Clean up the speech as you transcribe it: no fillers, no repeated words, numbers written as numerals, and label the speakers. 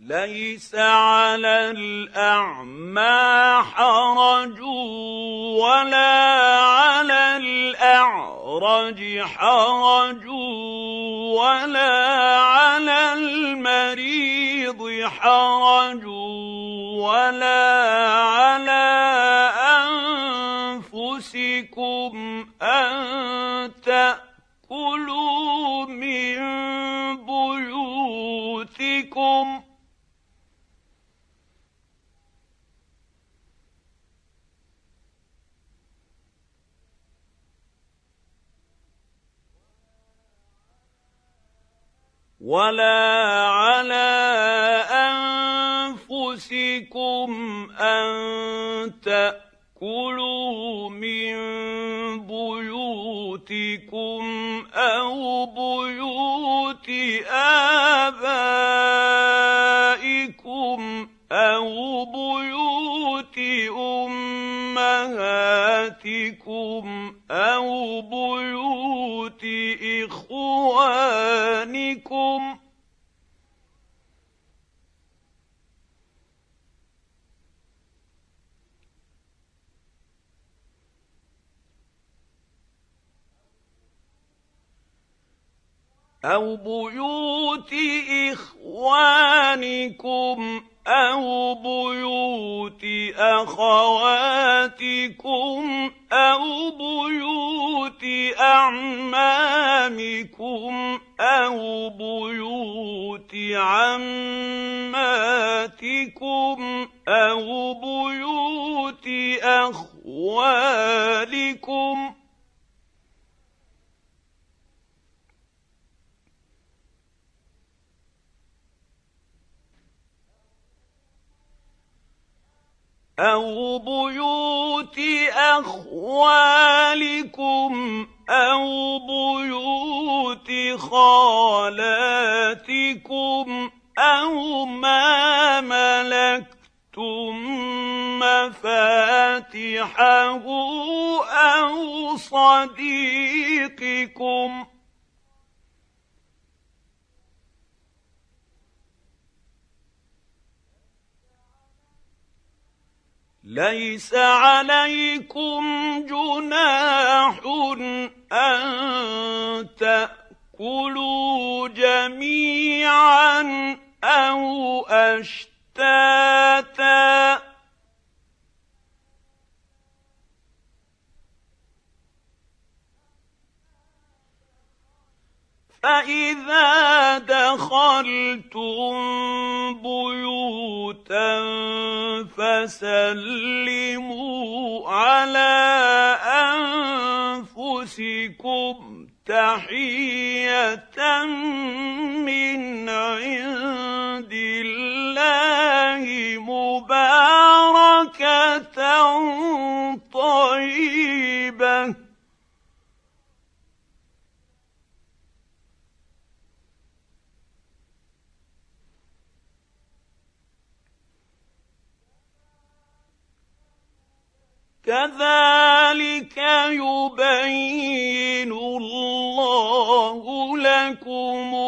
Speaker 1: ليس على الأعمى حرج ولا على الأعرج حرج ولا على المريض حرج ولا على أنفسكم أن تأكلوا من بيوتكم ولا على أنفسكم أن تأكلوا من بيوتكم أو بيوت آبائكم أو بيوت أمهاتكم أو بيوت إخوانكم أو بيوت إخوانكم أو بيوت أخواتكم أو بيوت أعمامكم أو بيوت عماتكم أو بيوت أخوالكم أو بيوت أخوالكم أو بيوت خالاتكم أو ما ملكتم مفاتحه أو صديقكم ليس عليكم جناح أن تأكلوا جميعا أو أشتاتا فإذا دخلتم بيوتا فسلموا على أنفسكم تحية من عند الله مباركة طيبة كذلك يبين الله لكم